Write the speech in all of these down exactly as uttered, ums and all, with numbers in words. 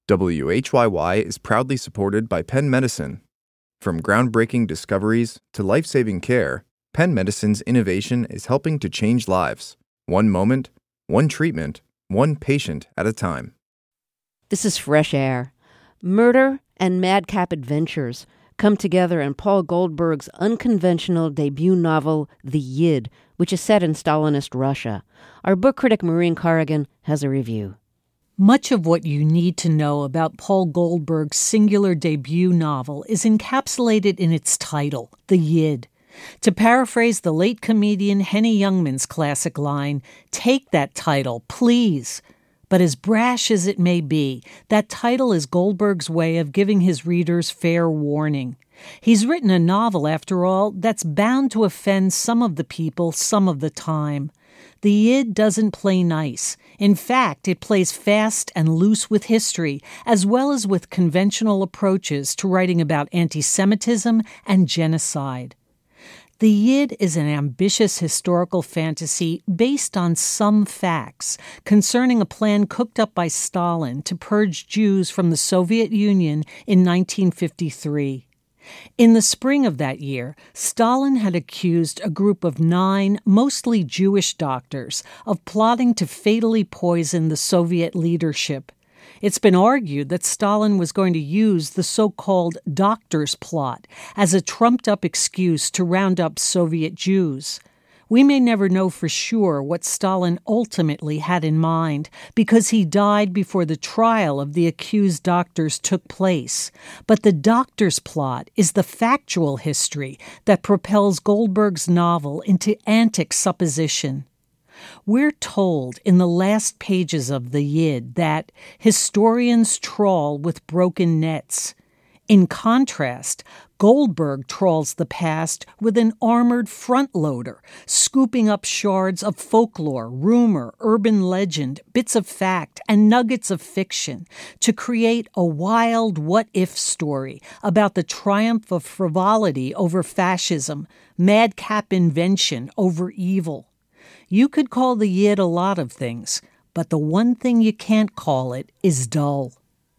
W H Y Y is proudly supported by Penn Medicine. From groundbreaking discoveries to life-saving care, Penn Medicine's innovation is helping to change lives, one moment, one treatment, one patient at a time. This is Fresh Air. Murder and madcap adventures come together in Paul Goldberg's unconventional debut novel, The Yid, which is set in Stalinist Russia. Our book critic Maureen Corrigan has a review. Much of what you need to know about Paul Goldberg's singular debut novel is encapsulated in its title, The Yid. To paraphrase the late comedian Henny Youngman's classic line, take that title, please. But as brash as it may be, that title is Goldberg's way of giving his readers fair warning. He's written a novel, after all, that's bound to offend some of the people some of the time. The Yid doesn't play nice. In fact, it plays fast and loose with history, as well as with conventional approaches to writing about anti-Semitism and genocide. The Yid is an ambitious historical fantasy based on some facts concerning a plan cooked up by Stalin to purge Jews from the Soviet Union in nineteen fifty-three. In the spring of that year, Stalin had accused a group of nine, mostly Jewish doctors of plotting to fatally poison the Soviet leadership. It's been argued that Stalin was going to use the so-called doctor's plot as a trumped-up excuse to round up Soviet Jews. We may never know for sure what Stalin ultimately had in mind, because he died before the trial of the accused doctors took place. But the doctor's plot is the factual history that propels Goldberg's novel into antic supposition. We're told in the last pages of The Yid that historians trawl with broken nets. In contrast, Goldberg trawls the past with an armored front-loader, scooping up shards of folklore, rumor, urban legend, bits of fact, and nuggets of fiction to create a wild what-if story about the triumph of frivolity over fascism, madcap invention over evil. You could call The Yid a lot of things, but the one thing you can't call it is dull.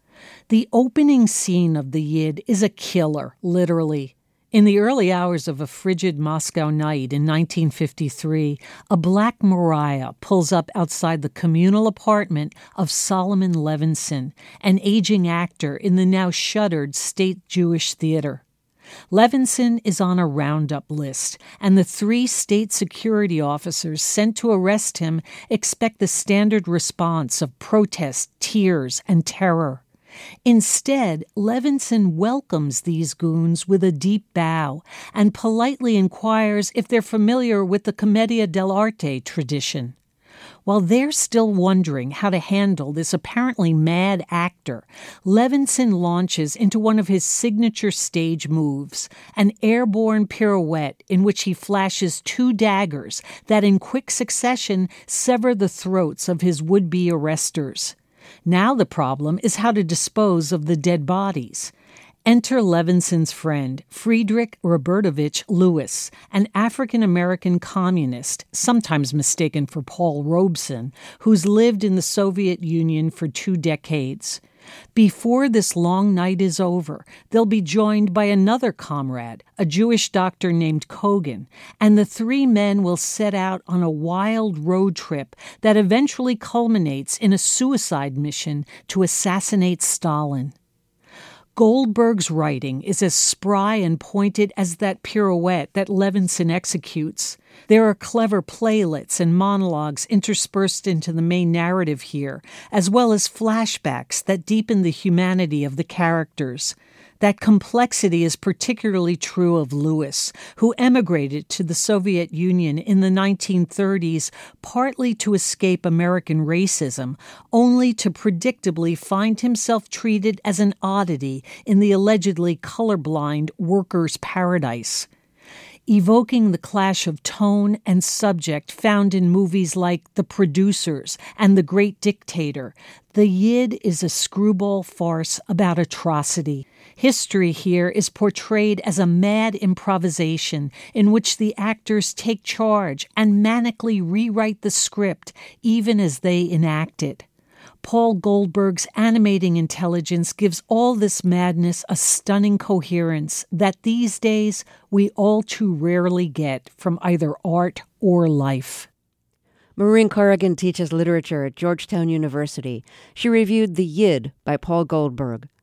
The opening scene of The Yid is a killer, literally. In the early hours of a frigid Moscow night in nineteen fifty-three, a black Mariah pulls up outside the communal apartment of Solomon Levinson, an aging actor in the now shuttered State Jewish Theater. Levinson is on a roundup list, and the three state security officers sent to arrest him expect the standard response of protest, tears, and terror. Instead, Levinson welcomes these goons with a deep bow and politely inquires if they're familiar with the Commedia dell'arte tradition. While they're still wondering how to handle this apparently mad actor, Levinson launches into one of his signature stage moves, an airborne pirouette in which he flashes two daggers that in quick succession sever the throats of his would-be arresters. Now the problem is how to dispose of the dead bodies. Enter Levinson's friend, Friedrich Robertovich Lewis, an African-American communist, sometimes mistaken for Paul Robeson, who's lived in the Soviet Union for two decades. Before this long night is over, they'll be joined by another comrade, a Jewish doctor named Kogan, and the three men will set out on a wild road trip that eventually culminates in a suicide mission to assassinate Stalin. Goldberg's writing is as spry and pointed as that pirouette that Levinson executes. There are clever playlets and monologues interspersed into the main narrative here, as well as flashbacks that deepen the humanity of the characters. That complexity is particularly true of Lewis, who emigrated to the Soviet Union in the nineteen thirties partly to escape American racism, only to predictably find himself treated as an oddity in the allegedly colorblind workers' paradise. Evoking the clash of tone and subject found in movies like The Producers and The Great Dictator, The Yid is a screwball farce about atrocity. History here is portrayed as a mad improvisation in which the actors take charge and manically rewrite the script even as they enact it. Paul Goldberg's animating intelligence gives all this madness a stunning coherence that these days we all too rarely get from either art or life. Maureen Corrigan teaches literature at Georgetown University. She reviewed The Yid by Paul Goldberg.